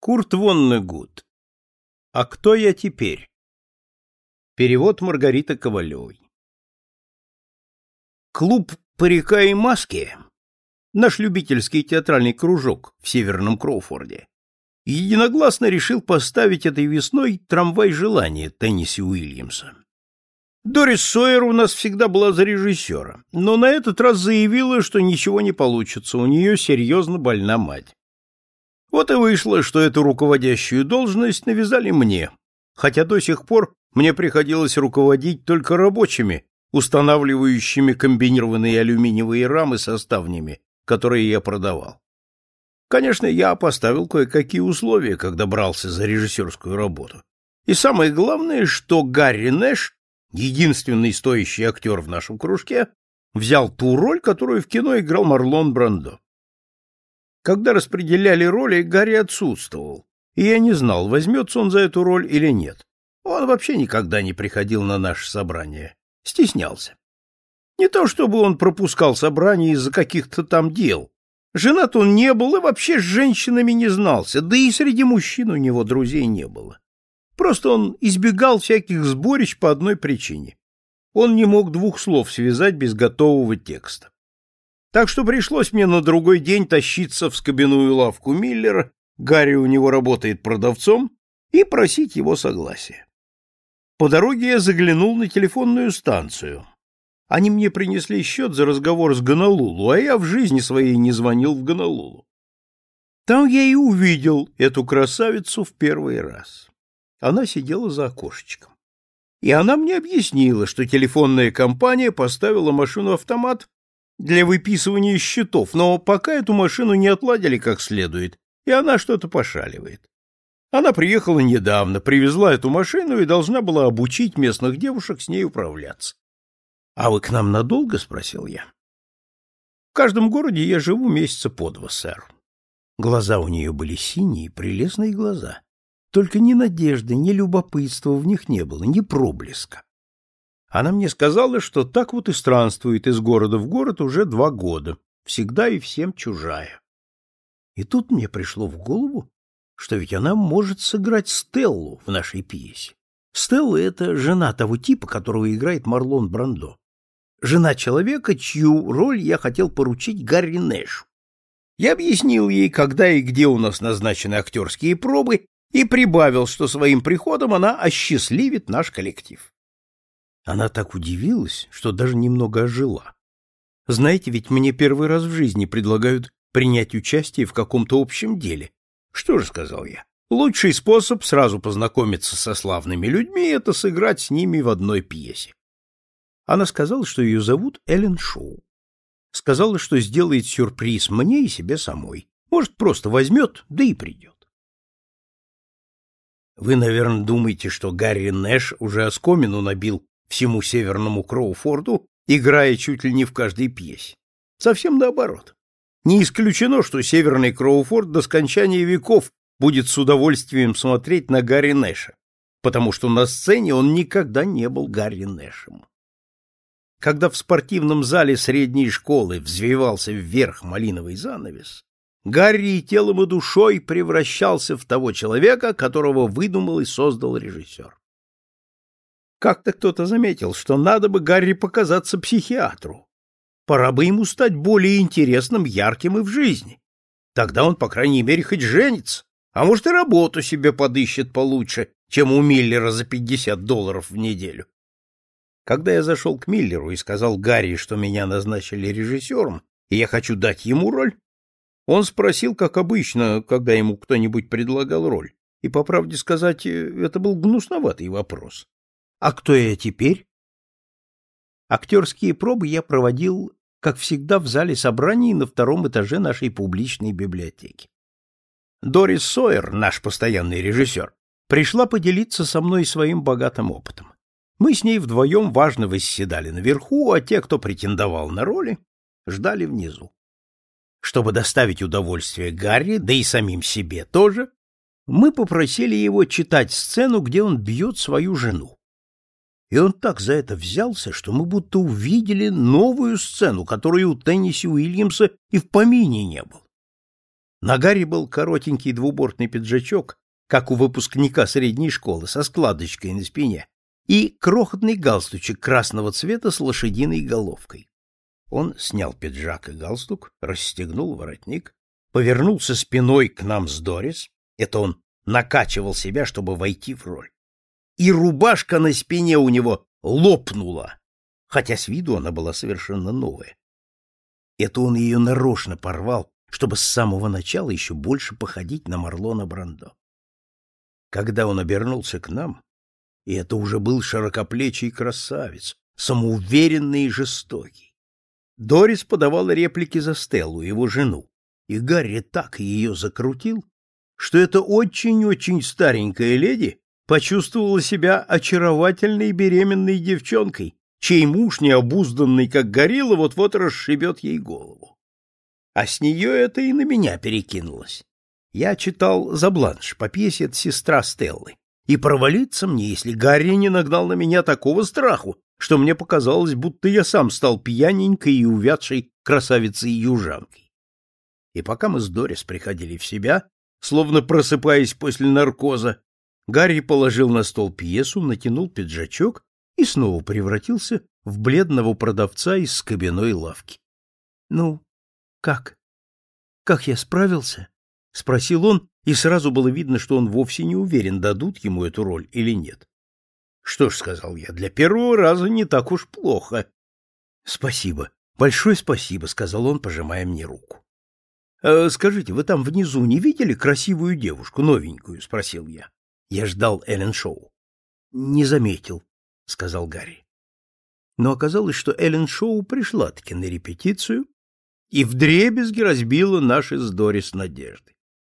Курт Воннегут. А кто я теперь? Перевод Маргариты Ковалевой. Клуб «Парика и маски», наш любительский театральный кружок в Северном Кроуфорде, единогласно решил поставить этой весной «Трамвай желания» Тенниси Уильямса. Дорис Сойер у нас всегда была за режиссера, но на этот раз заявила, что ничего не получится, у нее серьезно больна мать. Вот и вышло, что эту руководящую должность навязали мне, хотя до сих пор мне приходилось руководить только рабочими, устанавливающими комбинированные алюминиевые рамы со ставнями, которые я продавал. Конечно, я поставил кое-какие условия, когда брался за режиссерскую работу. И самое главное, что Гарри Нэш, единственный стоящий актер в нашем кружке, взял ту роль, которую в кино играл Марлон Брандо. Когда распределяли роли, Гарри отсутствовал, и я не знал, возьмется он за эту роль или нет. Он вообще никогда не приходил на наши собрания, стеснялся. Не то чтобы он пропускал собрания из-за каких-то там дел. Женат он не был и вообще с женщинами не знался, да и среди мужчин у него друзей не было. Просто он избегал всяких сборищ по одной причине. Он не мог двух слов связать без готового текста. Так что пришлось мне на другой день тащиться в скобяную лавку Миллера, Гарри у него работает продавцом, и просить его согласия. По дороге я заглянул на телефонную станцию. Они мне принесли счет за разговор с Гонолулу, а я в жизни своей не звонил в Гонолулу. Там я и увидел эту красавицу в первый раз. Она сидела за окошечком. И она мне объяснила, что телефонная компания поставила машину-автомат для выписывания счетов, но пока эту машину не отладили как следует, и она что-то пошаливает. Она приехала недавно, привезла эту машину и должна была обучить местных девушек с ней управляться. — А вы к нам надолго? — спросил я. — В каждом городе я живу месяца по два, сэр. Глаза у нее были синие, прелестные глаза. Только ни надежды, ни любопытства в них не было, ни проблеска. Она мне сказала, что так вот и странствует из города в город уже 2 года, всегда и всем чужая. И тут мне пришло в голову, что ведь она может сыграть Стеллу в нашей пьесе. Стелла — это жена того типа, которого играет Марлон Брандо. Жена человека, чью роль я хотел поручить Гарри Нэшу. Я объяснил ей, когда и где у нас назначены актерские пробы, и прибавил, что своим приходом она осчастливит наш коллектив. Она так удивилась, что даже немного ожила. Знаете, ведь мне первый раз в жизни предлагают принять участие в каком-то общем деле. Что же, сказал я, лучший способ сразу познакомиться со славными людьми — это сыграть с ними в одной пьесе. Она сказала, что ее зовут Эллен Шоу. Сказала, что сделает сюрприз мне и себе самой. Может, просто возьмет, да и придет. Вы, наверное, думаете, что Гарри Нэш уже оскомину набил всему Северному Кроуфорду, играя чуть ли не в каждой пьесе. Совсем наоборот. Не исключено, что Северный Кроуфорд до скончания веков будет с удовольствием смотреть на Гарри Нэша, потому что на сцене он никогда не был Гарри Нэшем. Когда в спортивном зале средней школы взвивался вверх малиновый занавес, Гарри и телом и душой превращался в того человека, которого выдумал и создал режиссер. Как-то кто-то заметил, что надо бы Гарри показаться психиатру. Пора бы ему стать более интересным, ярким и в жизни. Тогда он, по крайней мере, хоть женится, а может и работу себе подыщет получше, чем у Миллера за $50 в неделю. Когда я зашел к Миллеру и сказал Гарри, что меня назначили режиссером, и я хочу дать ему роль, он спросил, как обычно, когда ему кто-нибудь предлагал роль, и, по правде сказать, это был гнусноватый вопрос. А кто я теперь? Актерские пробы я проводил, как всегда, в зале собраний на 2-м этаже нашей публичной библиотеки. Дорис Сойер, наш постоянный режиссер, пришла поделиться со мной своим богатым опытом. Мы с ней вдвоем важно восседали наверху, а те, кто претендовал на роли, ждали внизу. Чтобы доставить удовольствие Гарри, да и самим себе тоже, мы попросили его читать сцену, где он бьет свою жену. И он так за это взялся, что мы будто увидели новую сцену, которой у Тенниси Уильямса и в помине не было. На Гарри был коротенький двубортный пиджачок, как у выпускника средней школы, со складочкой на спине, и крохотный галстучек красного цвета с лошадиной головкой. Он снял пиджак и галстук, расстегнул воротник, повернулся спиной к нам с Дорис, это он накачивал себя, чтобы войти в роль, и рубашка на спине у него лопнула, хотя с виду она была совершенно новая. Это он ее нарочно порвал, чтобы с самого начала еще больше походить на Марлона Брандо. Когда он обернулся к нам, и это уже был широкоплечий красавец, самоуверенный и жестокий, Дорис подавала реплики за Стеллу, его жену, и Гарри так ее закрутил, что эта очень-очень старенькая леди почувствовала себя очаровательной беременной девчонкой, чей муж, необузданный как горилла, вот-вот расшибет ей голову. А с нее это и на меня перекинулось. Я читал «За Бланш» по пьесе «Это сестра Стеллы», и провалиться мне, если Гарри не нагнал на меня такого страху, что мне показалось, будто я сам стал пьяненькой и увядшей красавицей-южанкой. И пока мы с Дорис приходили в себя, словно просыпаясь после наркоза, Гарри положил на стол пьесу, натянул пиджачок и снова превратился в бледного продавца из скобяной лавки. — Ну, как? Как я справился? — спросил он, и сразу было видно, что он вовсе не уверен, дадут ему эту роль или нет. — Что ж, — сказал я, — для первого раза не так уж плохо. — Спасибо, большое спасибо, — сказал он, пожимая мне руку. — Скажите, вы там внизу не видели красивую девушку, новенькую? — спросил я. Я ждал Эллен Шоу. — Не заметил, — сказал Гарри. Но оказалось, что Эллен Шоу пришла-таки на репетицию и вдребезги разбила наши с Дорис надежды.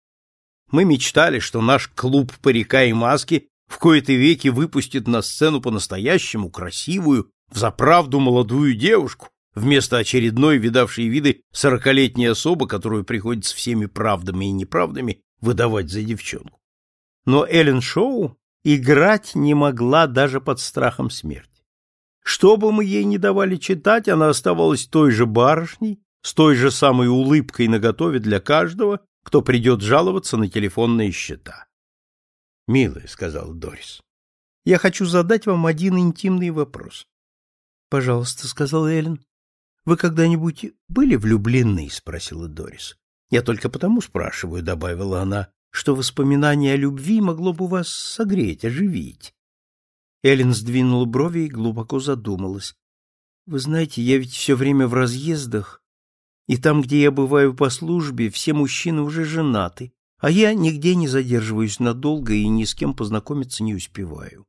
Мы мечтали, что наш клуб «Парика и маски» в кои-то веки выпустит на сцену по-настоящему красивую, взаправду молодую девушку, вместо очередной видавшей виды 40-летней особы, которую приходится всеми правдами и неправдами выдавать за девчонку. Но Эллен Шоу играть не могла даже под страхом смерти. Что бы мы ей ни давали читать, она оставалась той же барышней, с той же самой улыбкой наготове для каждого, кто придет жаловаться на телефонные счета. — Милая, — сказала Дорис, — я хочу задать вам один интимный вопрос. — Пожалуйста, — сказала Эллен. — Вы когда-нибудь были влюблены? — спросила Дорис. — Я только потому спрашиваю, — добавила она, — что воспоминание о любви могло бы вас согреть, оживить. Эллен сдвинула брови и глубоко задумалась. — Вы знаете, я ведь все время в разъездах, и там, где я бываю по службе, все мужчины уже женаты, а я нигде не задерживаюсь надолго и ни с кем познакомиться не успеваю.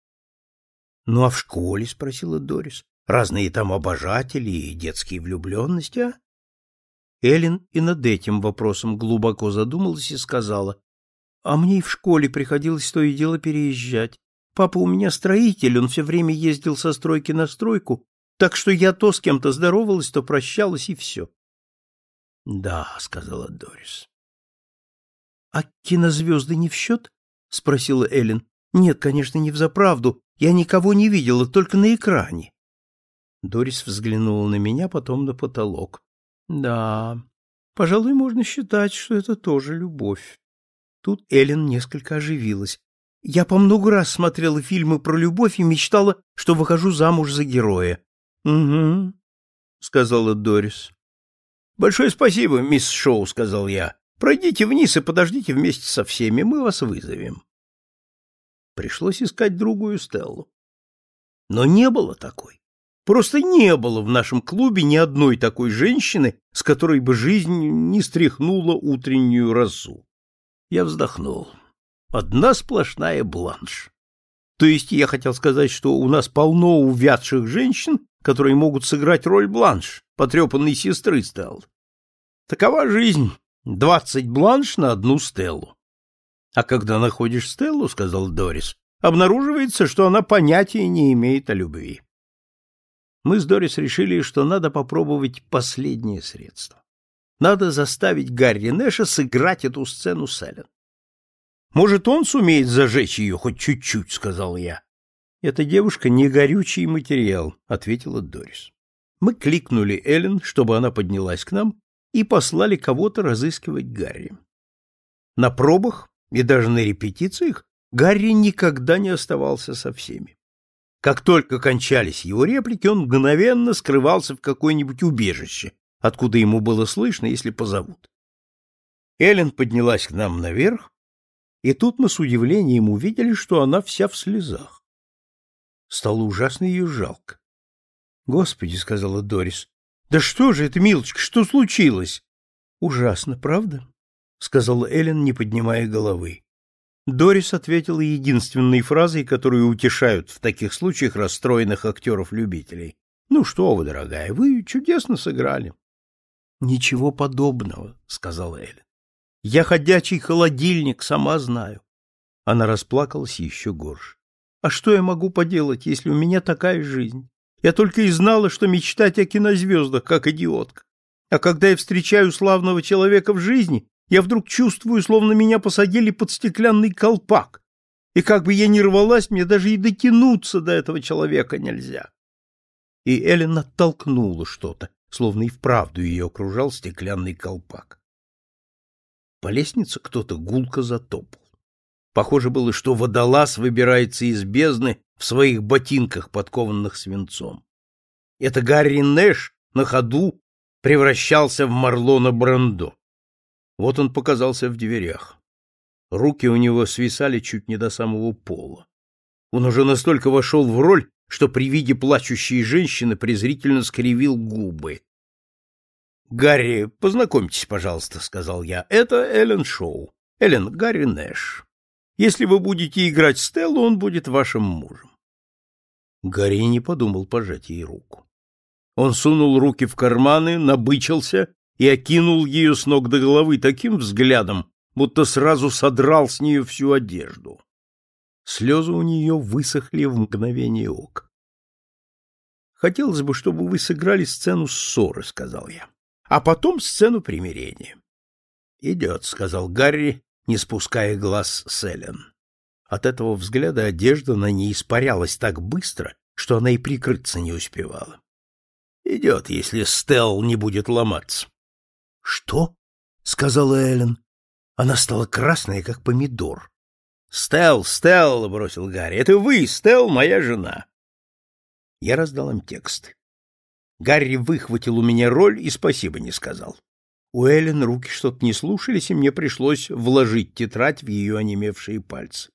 — Ну, а в школе? — спросила Дорис. — Разные там обожатели и детские влюбленности, а? Эллен и над этим вопросом глубоко задумалась и сказала: — А мне и в школе приходилось то и дело переезжать. Папа у меня строитель, он все время ездил со стройки на стройку, так что я то с кем-то здоровалась, то прощалась, и все. — Да, — сказала Дорис. — А кинозвезды не в счет? — спросила Эллен. — Нет, конечно, не взаправду. Я никого не видела, только на экране. Дорис взглянула на меня, потом на потолок. — Да, пожалуй, можно считать, что это тоже любовь. Тут Эллен несколько оживилась. Я по много раз смотрела фильмы про любовь и мечтала, что выхожу замуж за героя. — Угу, — сказала Дорис. — Большое спасибо, мисс Шоу, — сказал я. — Пройдите вниз и подождите вместе со всеми, мы вас вызовем. Пришлось искать другую Стеллу. Но не было такой. Просто не было в нашем клубе ни одной такой женщины, с которой бы жизнь не стряхнула утреннюю росу. Я вздохнул. Одна сплошная Бланш. То есть я хотел сказать, что у нас полно увядших женщин, которые могут сыграть роль Бланш, потрепанной сестры Стеллы. Такова жизнь. 20 Бланш на одну Стеллу. А когда находишь Стеллу, — сказал Дорис, — обнаруживается, что она понятия не имеет о любви. Мы с Дорис решили, что надо попробовать последнее средство. Надо заставить Гарри Нэша сыграть эту сцену с Эллен. «Может, он сумеет зажечь ее хоть чуть-чуть», — сказал я. «Эта девушка не горючий материал», — ответила Дорис. Мы кликнули Эллен, чтобы она поднялась к нам, и послали кого-то разыскивать Гарри. На пробах и даже на репетициях Гарри никогда не оставался со всеми. Как только кончались его реплики, он мгновенно скрывался в какое-нибудь убежище, откуда ему было слышно, если позовут. Эллен поднялась к нам наверх, и тут мы с удивлением увидели, что она вся в слезах. Стало ужасно ее жалко. — Господи, — сказала Дорис, — да что же это, милочка, что случилось? — Ужасно, правда? — сказала Эллен, не поднимая головы. Дорис ответила единственной фразой, которую утешают в таких случаях расстроенных актеров-любителей. — Ну что вы, дорогая, вы чудесно сыграли. — Ничего подобного, — сказала Эллен. — Я ходячий холодильник, сама знаю. Она расплакалась еще горше. — А что я могу поделать, если у меня такая жизнь? Я только и знала, что мечтать о кинозвездах, как идиотка. А когда я встречаю славного человека в жизни, я вдруг чувствую, словно меня посадили под стеклянный колпак. И как бы я ни рвалась, мне даже и дотянуться до этого человека нельзя. И Эллен оттолкнула что-то, словно и вправду ее окружал стеклянный колпак. По лестнице кто-то гулко затопал. Похоже было, что водолаз выбирается из бездны в своих ботинках, подкованных свинцом. Это Гарри Нэш на ходу превращался в Марлона Брандо. Вот он показался в дверях. Руки у него свисали чуть не до самого пола. Он уже настолько вошел в роль, что при виде плачущей женщины презрительно скривил губы. — Гарри, познакомьтесь, пожалуйста, — сказал я. — Это Эллен Шоу. Эллен, Гарри Нэш. Если вы будете играть Стеллу, он будет вашим мужем. Гарри не подумал пожать ей руку. Он сунул руки в карманы, набычился и окинул ее с ног до головы таким взглядом, будто сразу содрал с нее всю одежду. Слезы у нее высохли в мгновение ока. — Хотелось бы, чтобы вы сыграли сцену ссоры, — сказал я, — а потом сцену примирения. — Идет, — сказал Гарри, не спуская глаз с Эллен. От этого взгляда одежда на ней испарялась так быстро, что она и прикрыться не успевала. — Идет, если Стелл не будет ломаться. — Что? — сказала Эллен. Она стала красная, как помидор. — Стелл, Стелл, — бросил Гарри, — это вы, Стелл, моя жена. Я раздал им текст. Гарри выхватил у меня роль и спасибо не сказал. У Эллен руки что-то не слушались, и мне пришлось вложить тетрадь в ее онемевшие пальцы.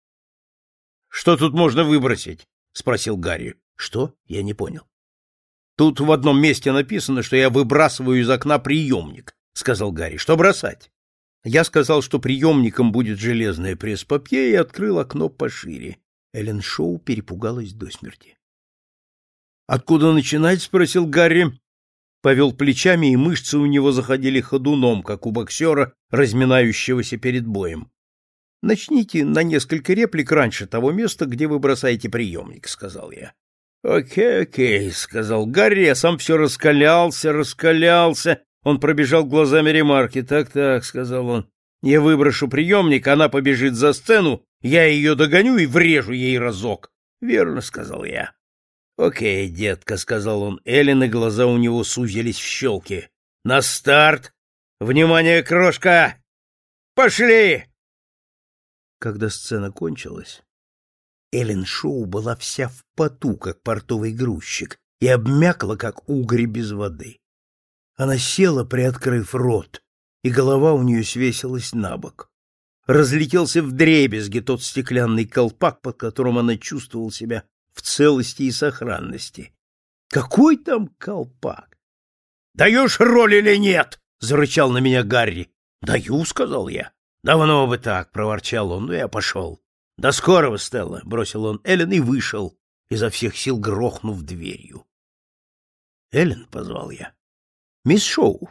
— Что тут можно выбросить? — спросил Гарри. — Что? Я не понял. — Тут в одном месте написано, что я выбрасываю из окна приемник, — сказал Гарри. — Что бросать? Я сказал, что приемником будет железное пресс-папье, и открыл окно пошире. Эллен Шоу перепугалась до смерти. — Откуда начинать? — спросил Гарри. Повел плечами, и мышцы у него заходили ходуном, как у боксера, разминающегося перед боем. — Начните на несколько реплик раньше того места, где вы бросаете приемник, — сказал я. — Окей, — сказал Гарри, а сам все раскалялся. Он пробежал глазами ремарки. Так, — сказал он, — я выброшу приемник, она побежит за сцену, я ее догоню и врежу ей разок. — Верно, — сказал я. — Окей, детка, — сказал он. Эллен, и глаза у него сузились в щелки. — На старт! Внимание, крошка! Пошли! Когда сцена кончилась, Эллен Шоу была вся в поту, как портовый грузчик, и обмякла, как угорь без воды. Она села, приоткрыв рот, и голова у нее свесилась на бок. Разлетелся вдребезги тот стеклянный колпак, под которым она чувствовала себя в целости и сохранности. Какой там колпак? — Даешь роль или нет? — зарычал на меня Гарри. — Даю, — сказал я. — Давно бы так, — проворчал он, — но я пошел. — До скорого, Стелла, — бросил он Эллен и вышел, изо всех сил грохнув дверью. — Эллен, — позвал я. — Мисс Шоу.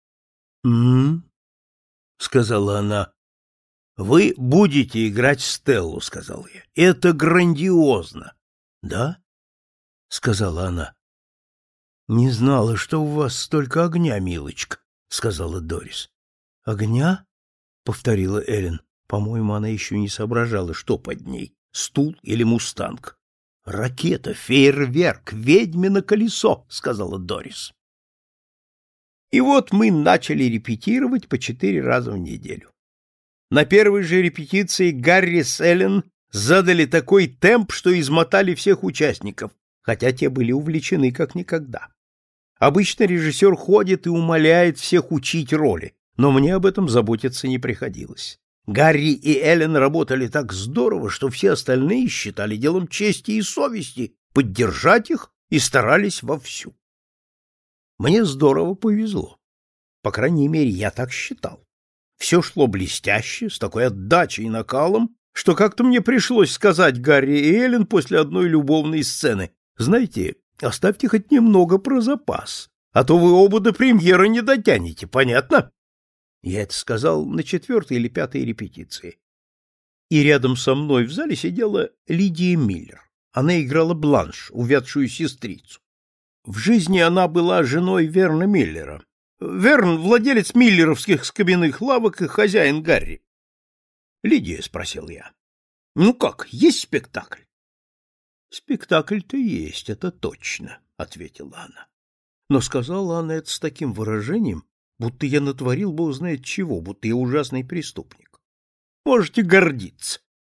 — сказала она. — Вы будете играть Стеллу, — сказал я. — Это грандиозно. — Да? — сказала она. — Не знала, что у вас столько огня, милочка, — сказала Дорис. — Огня? — повторила Эллен. По-моему, она еще не соображала, что под ней — стул или мустанг. — Ракета, фейерверк, ведьмино колесо, — сказала Дорис. И вот мы начали репетировать по 4 раза в неделю. На первой же репетиции Гарри с Эллен задали такой темп, что измотали всех участников, хотя те были увлечены как никогда. Обычно режиссер ходит и умоляет всех учить роли, но мне об этом заботиться не приходилось. Гарри и Эллен работали так здорово, что все остальные считали делом чести и совести поддержать их и старались вовсю. Мне здорово повезло. По крайней мере, я так считал. Все шло блестяще, с такой отдачей и накалом, что как-то мне пришлось сказать Гарри и Эллен после одной любовной сцены: знаете, оставьте хоть немного про запас, а то вы оба до премьеры не дотянете, понятно? Я это сказал на 4-й или 5-й репетиции. И рядом со мной в зале сидела Лидия Миллер. Она играла Бланш, увядшую сестрицу. В жизни она была женой Верна Миллера. Верн — владелец миллеровских скобяных лавок и хозяин Гарри. — Лидия, — спросил я, — ну как, есть спектакль? — Спектакль-то есть, это точно, — ответила она. Но сказала она это с таким выражением, будто я натворил бог знает чего, будто я ужасный преступник. Можете гордиться.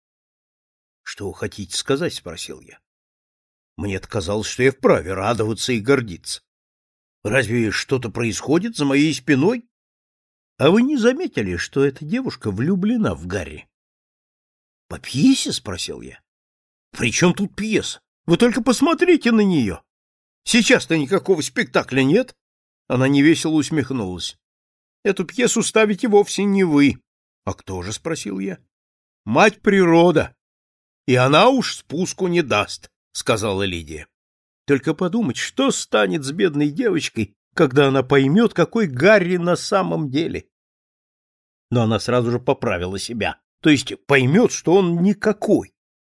— Что вы хотите сказать? — спросил я. Мне-то казалось, что я вправе радоваться и гордиться. Разве что-то происходит за моей спиной? А вы не заметили, что эта девушка влюблена в Гарри? — По пьесе? — спросил я. — При чем тут пьеса? Вы только посмотрите на нее. Сейчас-то никакого спектакля нет. Она невесело усмехнулась. — Эту пьесу ставите вовсе не вы. — А кто же? — спросил я. — Мать природа. И она уж спуску не даст, — сказала Лидия. Только подумать, что станет с бедной девочкой, когда она поймет, какой Гарри на самом деле. Но она сразу же поправила себя, то есть поймет, что он никакой.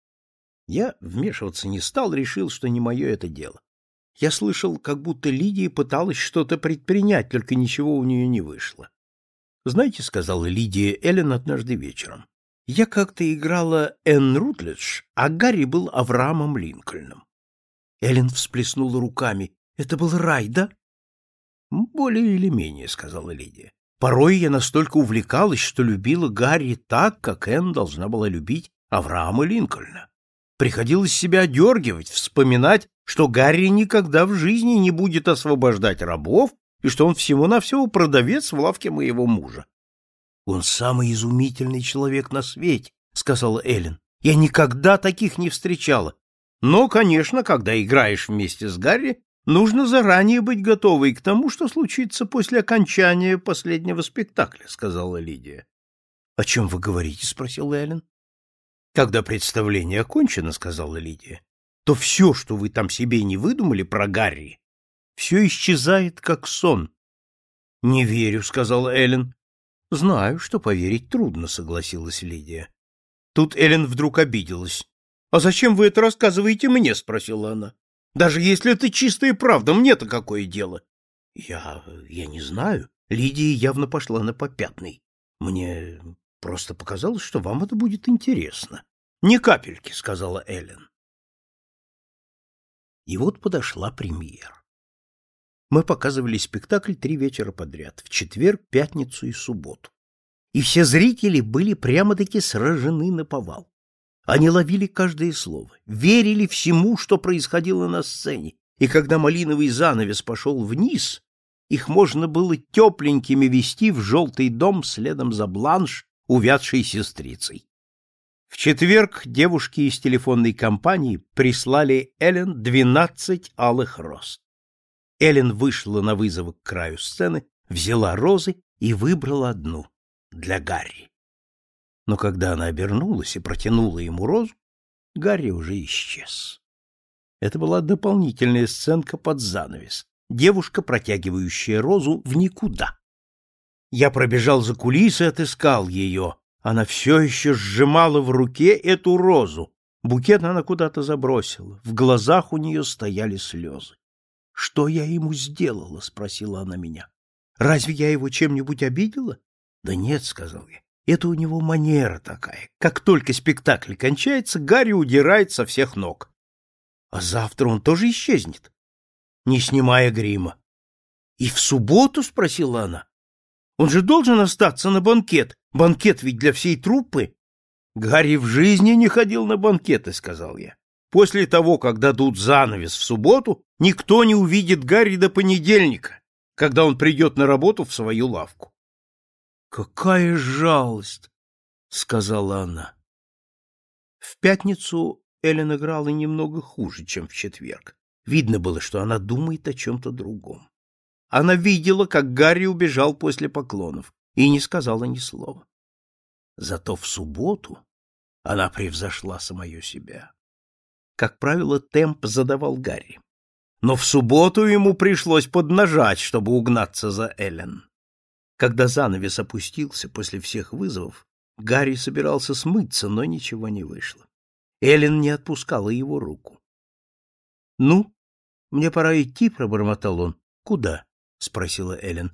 Я вмешиваться не стал, решил, что не мое это дело. Я слышал, как будто Лидия пыталась что-то предпринять, только ничего у нее не вышло. Знаете, — сказала Лидия Эллен однажды вечером, — я как-то играла Энн Рутледж, а Гарри был Авраамом Линкольном. Эллен всплеснула руками. — Это был рай, да? — Более или менее, — сказала Лидия. Порой я настолько увлекалась, что любила Гарри так, как Энн должна была любить Авраама Линкольна. Приходилось себя одергивать, вспоминать, что Гарри никогда в жизни не будет освобождать рабов и что он всего-навсего продавец в лавке моего мужа. — Он самый изумительный человек на свете, — сказала Эллен. — Я никогда таких не встречала. Но, конечно, когда играешь вместе с Гарри, нужно заранее быть готовой к тому, что случится после окончания последнего спектакля, — сказала Лидия. — О чем вы говорите? — спросил Эллен. — Когда представление окончено, — сказала Лидия, — то все, что вы там себе не выдумали про Гарри, все исчезает, как сон. — Не верю, — сказала Эллен. — Знаю, что поверить трудно, — согласилась Лидия. Тут Эллен вдруг обиделась. — А зачем вы это рассказываете мне? — спросила она. — Даже если это чистая правда, мне-то какое дело? — Я не знаю. Лидия явно пошла на попятный. Мне просто показалось, что вам это будет интересно. — Ни капельки, — сказала Эллен. И вот подошла премьера. Мы показывали спектакль 3 вечера подряд, в четверг, пятницу и субботу. И все зрители были прямо-таки сражены наповал. Они ловили каждое слово, верили всему, что происходило на сцене, и когда малиновый занавес пошел вниз, их можно было тепленькими вести в желтый дом следом за Бланш, увядшей сестрицей. В четверг девушки из телефонной компании прислали Эллен 12 алых роз. Эллен вышла на вызов к краю сцены, взяла розы и выбрала одну для Гарри. Но когда она обернулась и протянула ему розу, Гарри уже исчез. Это была дополнительная сценка под занавес. Девушка, протягивающая розу в никуда. Я пробежал за кулисы и отыскал ее. Она все еще сжимала в руке эту розу. Букет она куда-то забросила. В глазах у нее стояли слезы. — Что я ему сделала? — спросила она меня. — Разве я его чем-нибудь обидела? — Да нет, — сказал я. Это у него манера такая. Как только спектакль кончается, Гарри удирает со всех ног. А завтра он тоже исчезнет, не снимая грима. И в субботу? — спросила она. — Он же должен остаться на банкет. Банкет ведь для всей труппы. — Гарри в жизни не ходил на банкеты, — сказал я. После того, как дадут занавес в субботу, никто не увидит Гарри до понедельника, когда он придет на работу в свою лавку. — Какая жалость! — сказала она. В пятницу Эллен играла немного хуже, чем в четверг. Видно было, что она думает о чем-то другом. Она видела, как Гарри убежал после поклонов, и не сказала ни слова. Зато в субботу она превзошла самую себя. Как правило, темп задавал Гарри. Но в субботу ему пришлось поднажать, чтобы угнаться за Эллен. Когда занавес опустился после всех вызовов, Гарри собирался смыться, но ничего не вышло. Эллен не отпускала его руку. — Ну, мне пора идти, — пробормотал он. — Куда? — спросила Эллен.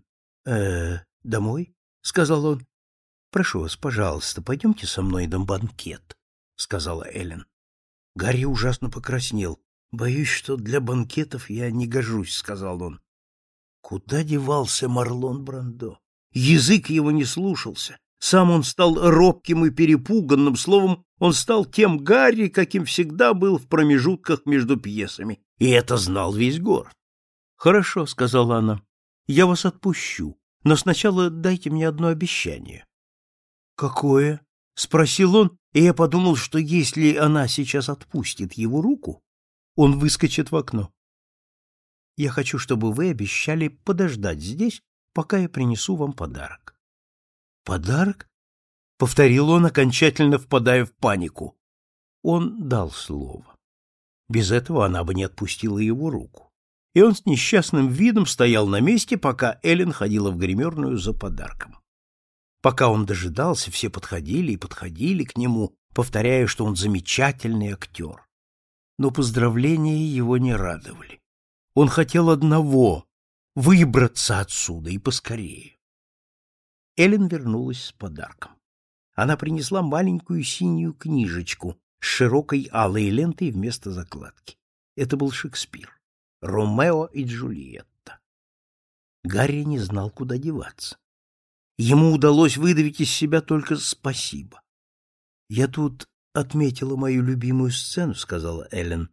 — Домой, — сказал он. — Прошу вас, пожалуйста, пойдемте со мной на банкет, — сказала Эллен. Гарри ужасно покраснел. — Боюсь, что для банкетов я не гожусь, — сказал он. Куда девался Марлон Брандо? Язык его не слушался. Сам он стал робким и перепуганным, словом, он стал тем Гарри, каким всегда был в промежутках между пьесами. И это знал весь город. — Хорошо, — сказала она, — я вас отпущу, но сначала дайте мне одно обещание. — Какое? — спросил он, и я подумал, что если она сейчас отпустит его руку, он выскочит в окно. — Я хочу, чтобы вы обещали подождать здесь, пока я принесу вам подарок. — Подарок? — повторил он, окончательно впадая в панику. Он дал слово. Без этого она бы не отпустила его руку. И он с несчастным видом стоял на месте, пока Эллен ходила в гримерную за подарком. Пока он дожидался, все подходили и подходили к нему, повторяя, что он замечательный актер. Но поздравления его не радовали. Он хотел одного — выбраться отсюда и поскорее. Эллен вернулась с подарком. Она принесла маленькую синюю книжечку с широкой алой лентой вместо закладки. Это был Шекспир. «Ромео и Джульетта». Гарри не знал, куда деваться. Ему удалось выдавить из себя только «спасибо». «Я тут отметила мою любимую сцену», — сказала Эллен.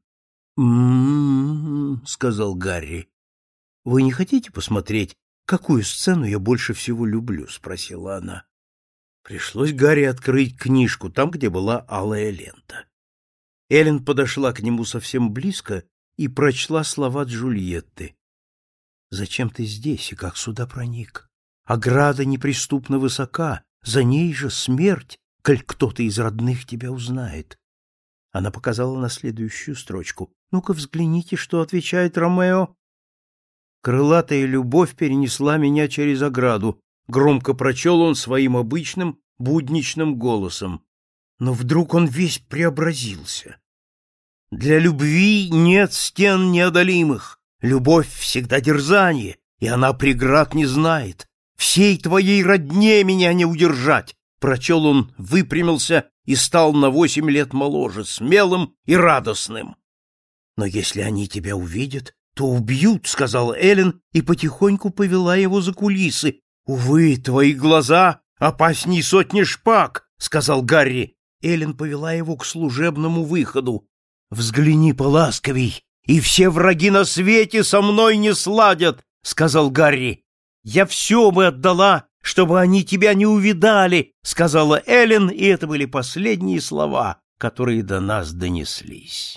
— сказал Гарри. — Вы не хотите посмотреть, какую сцену я больше всего люблю? — спросила она. Пришлось Гарри открыть книжку там, где была алая лента. Эллен подошла к нему совсем близко и прочла слова Джульетты. «Зачем ты здесь и как сюда проник? Ограда неприступно высока, за ней же смерть, коль кто-то из родных тебя узнает». Она показала на следующую строчку. «Ну-ка взгляните, что отвечает Ромео». «Крылатая любовь перенесла меня через ограду», — громко прочел он своим обычным будничным голосом. Но вдруг он весь преобразился. «Для любви нет стен неодолимых, любовь всегда дерзание, и она преград не знает. Всей твоей родне меня не удержать», — прочел он, выпрямился и стал на 8 лет моложе, смелым и радостным. «Но если они тебя увидят, то убьют», — сказала Эллен и потихоньку повела его за кулисы. «Увы, твои глаза опасней сотни шпаг», — сказал Гарри. Эллен повела его к служебному выходу. «Взгляни поласковей, и все враги на свете со мной не сладят», — сказал Гарри. «Я все бы отдала, чтобы они тебя не увидали», — сказала Эллен, и это были последние слова, которые до нас донеслись.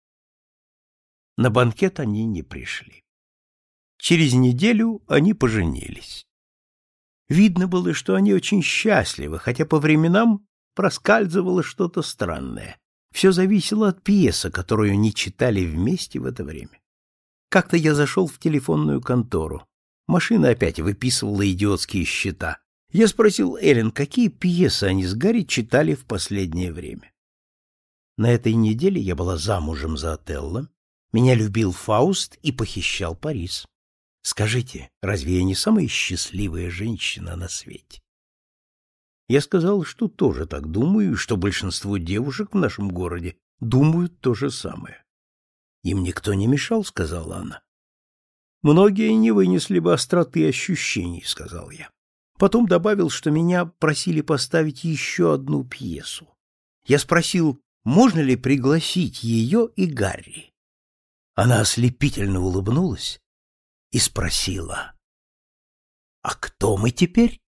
На банкет они не пришли. Через неделю они поженились. Видно было, что они очень счастливы, хотя по временам проскальзывало что-то странное. Все зависело от пьесы, которую они читали вместе в это время. Как-то я зашел в телефонную контору. Машина опять выписывала идиотские счета. Я спросил Эллен, какие пьесы они с Гарри читали в последнее время. На этой неделе я была замужем за Отелло, меня любил Фауст и похищал Парис. Скажите, разве я не самая счастливая женщина на свете? Я сказал, что тоже так думаю, и что большинство девушек в нашем городе думают то же самое. Им никто не мешал, сказала она. Многие не вынесли бы остроты ощущений, сказал я. Потом добавил, что меня просили поставить еще одну пьесу. Я спросил, можно ли пригласить ее и Гарри. Она ослепительно улыбнулась и спросила: «А кто мы теперь?»